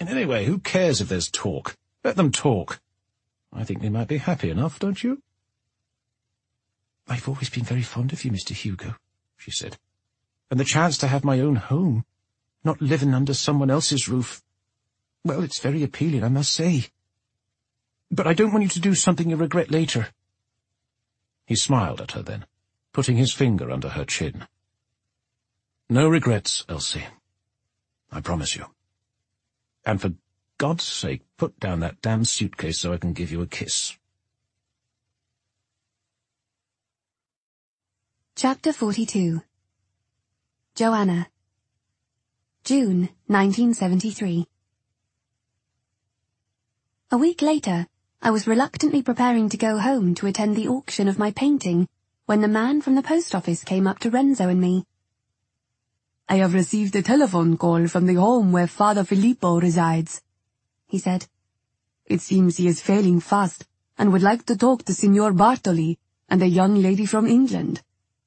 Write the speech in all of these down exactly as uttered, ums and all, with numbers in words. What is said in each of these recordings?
Anyway, who cares if there's talk? Let them talk. I think they might be happy enough, don't you? I've always been very fond of you, Mister Hugo, she said. And the chance to have my own home, not living under someone else's roof, well, it's very appealing, I must say. But I don't want you to do something you regret later. He smiled at her then, putting his finger under her chin. No regrets, Elsie. I promise you. And for God's sake, put down that damn suitcase so I can give you a kiss. Chapter forty-two. Joanna. June, nineteen seventy-three. A week later, I was reluctantly preparing to go home to attend the auction of my painting when the man from the post office came up to Renzo and me. I have received a telephone call from the home where Father Filippo resides, he said. It seems he is failing fast and would like to talk to Signor Bartoli and a young lady from England.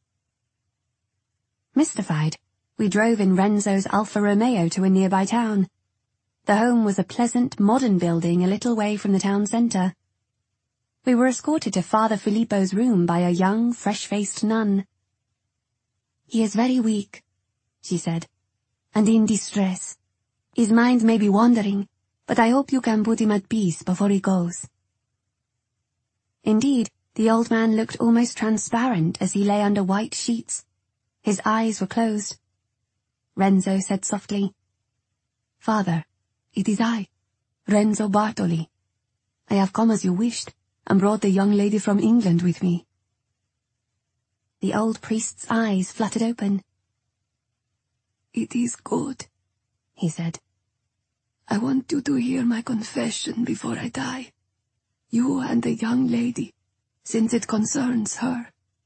Mystified, we drove in Renzo's Alfa Romeo to a nearby town. The home was a pleasant, modern building a little way from the town centre. We were escorted to Father Filippo's room by a young, fresh-faced nun. He is very weak, she said, and in distress. His mind may be wandering, but I hope you can put him at peace before he goes. Indeed, the old man looked almost transparent as he lay under white sheets. His eyes were closed. Renzo said softly, Father, it is I, Renzo Bartoli. I have come as you wished, and brought the young lady from England with me. The old priest's eyes fluttered open. It is good, he said. I want you to hear my confession before I die. You and the young lady, since it concerns her.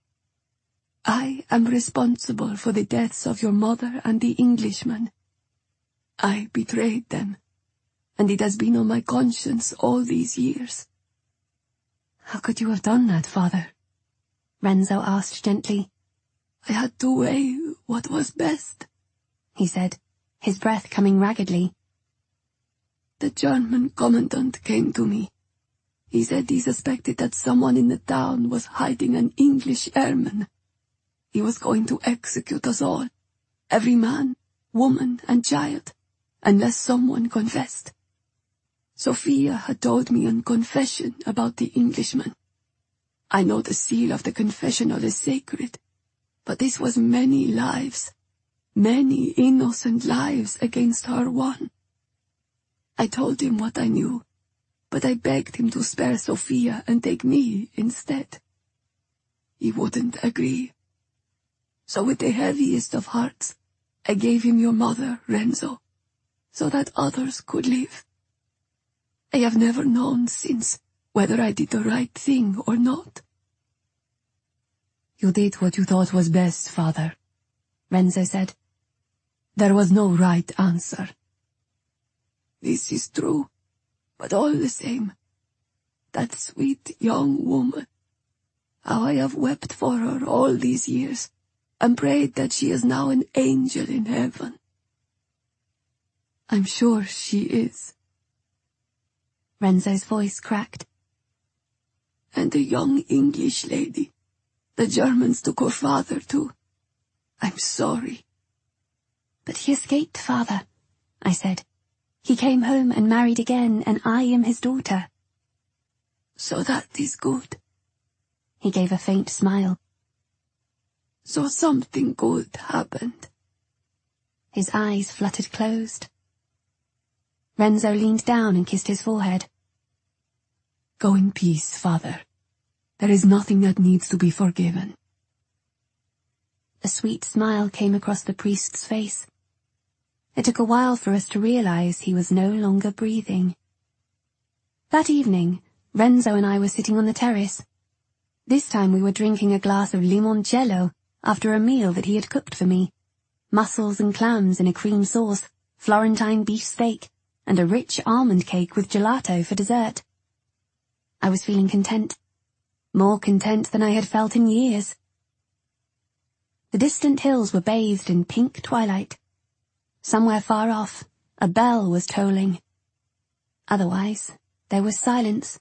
I am responsible for the deaths of your mother and the Englishman. I betrayed them, and it has been on my conscience all these years. How could you have done that, Father? Renzo asked gently. I had to weigh what was best, he said, his breath coming raggedly. The German commandant came to me. He said he suspected that someone in the town was hiding an English airman. He was going to execute us all, every man, woman, and child, unless someone confessed. Sophia had told me in confession about the Englishman. I know the seal of the confessional is sacred, but this was many lives, many innocent lives against her one. I told him what I knew, but I begged him to spare Sophia and take me instead. He wouldn't agree. So with the heaviest of hearts, I gave him your mother, Renzo, so that others could live. I have never known since whether I did the right thing or not. You did what you thought was best, Father, Renzo said. There was no right answer. This is true, but all the same, that sweet young woman, how I have wept for her all these years, and prayed that she is now an angel in heaven. I'm sure she is. Renzo's voice cracked. And the young English lady, the Germans took her father too. I'm sorry. But he escaped, Father, I said. He came home and married again, and I am his daughter. So that is good. He gave a faint smile. So something good happened. His eyes fluttered closed. Renzo leaned down and kissed his forehead. Go in peace, Father. There is nothing that needs to be forgiven. A sweet smile came across the priest's face. It took a while for us to realize he was no longer breathing. That evening, Renzo and I were sitting on the terrace. This time we were drinking a glass of limoncello after a meal that he had cooked for me. Mussels and clams in a cream sauce, Florentine beef steak, and a rich almond cake with gelato for dessert. I was feeling content. More content than I had felt in years. The distant hills were bathed in pink twilight. Somewhere far off, a bell was tolling, Otherwise, there was silence.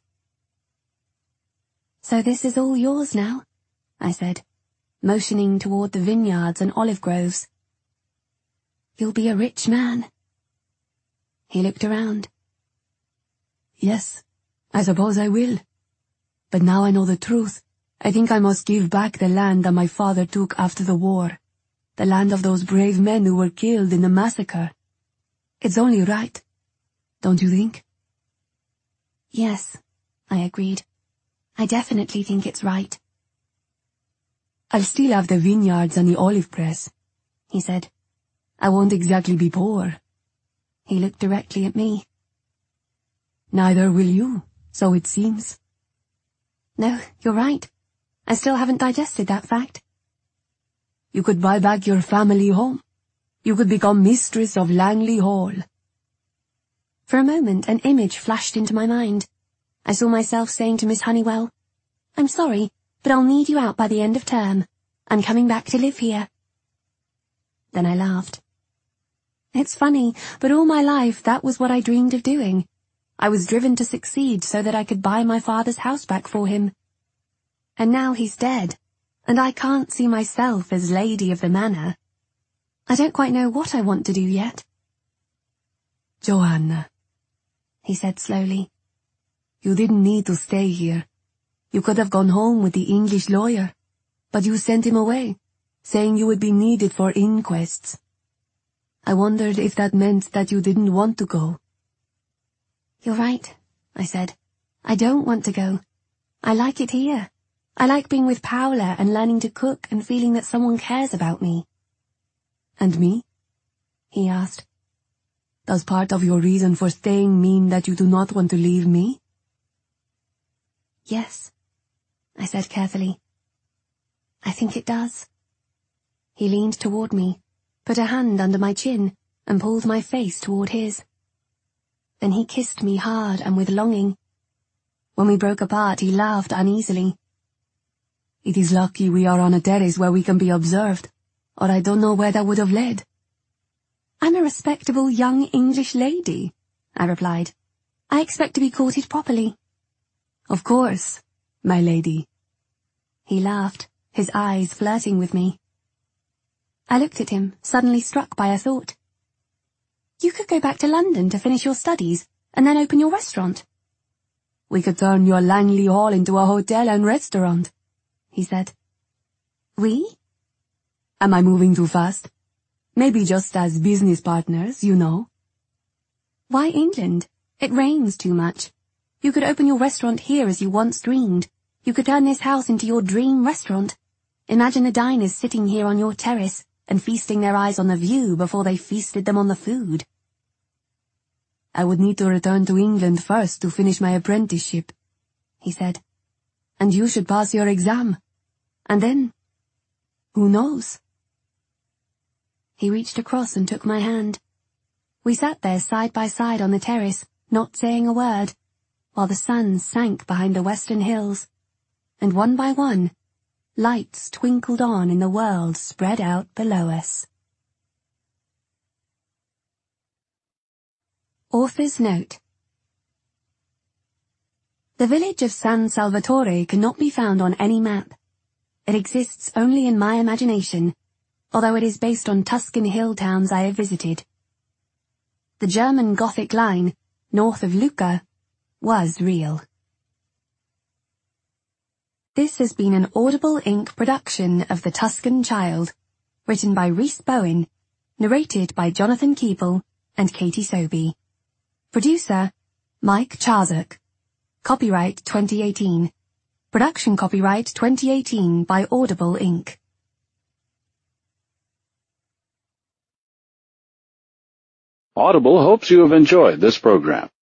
"So this is all yours now?" I said, motioning toward the vineyards and olive groves. "You'll be a rich man." He looked around. "Yes, I suppose I will. But now I know the truth, I think I must give back the land that my father took after the war, the land of those brave men who were killed in the massacre. It's only right, don't you think?" "Yes," I agreed. "I definitely think it's right." "I'll still have the vineyards and the olive press," he said. "I won't exactly be poor." He looked directly at me. "Neither will you, so it seems." "No, you're right. I still haven't digested that fact." "You could buy back your family home. You could become mistress of Langley Hall." For a moment an image flashed into my mind. I saw myself saying to Miss Honeywell, "I'm sorry, but I'll need you out by the end of term. I'm coming back to live here." Then I laughed. It's funny, but all my life that was what I dreamed of doing. I was driven to succeed so that I could buy my father's house back for him. And now he's dead, and I can't see myself as lady of the manor. I don't quite know what I want to do yet. "Joanna," he said slowly, "you didn't need to stay here. You could have gone home with the English lawyer, but you sent him away, saying you would be needed for inquests. I wondered if that meant that you didn't want to go." "You're right," I said. "I don't want to go. I like it here. I like being with Paula and learning to cook and feeling that someone cares about me." "And me?" he asked. "Does part of your reason for staying mean that you do not want to leave me?" "Yes," I said carefully. "I think it does." He leaned toward me, put a hand under my chin, and pulled my face toward his. Then he kissed me hard and with longing. When we broke apart, he laughed uneasily. "It is lucky we are on a terrace where we can be observed, or I don't know where that would have led." "I'm a respectable young English lady," I replied. "I expect to be courted properly." "Of course, my lady." He laughed, his eyes flirting with me. I looked at him, suddenly struck by a thought. "You could go back to London to finish your studies, and then open your restaurant." "We could turn your Langley Hall into a hotel and restaurant," he said. "We?" "Am I moving too fast? Maybe just as business partners, you know." "Why England? It rains too much. You could open your restaurant here as you once dreamed. You could turn this house into your dream restaurant. Imagine the diners sitting here on your terrace and feasting their eyes on the view before they feasted them on the food." "I would need to return to England first to finish my apprenticeship," he said. "And you should pass your exam. And then, who knows?" He reached across and took my hand. We sat there side by side on the terrace, not saying a word, while the sun sank behind the western hills, and one by one, lights twinkled on in the world spread out below us. Author's Note: The village of San Salvatore cannot be found on any map. It exists only in my imagination, although it is based on Tuscan hill towns I have visited. The German Gothic line, north of Lucca, was real. This has been an Audible Incorporated production of The Tuscan Child, written by Rhys Bowen, narrated by Jonathan Keeble and Katie Sobey. Producer, Mike Charzuk. Copyright twenty eighteen. Production copyright twenty eighteen by Audible Incorporated. Audible hopes you have enjoyed this program.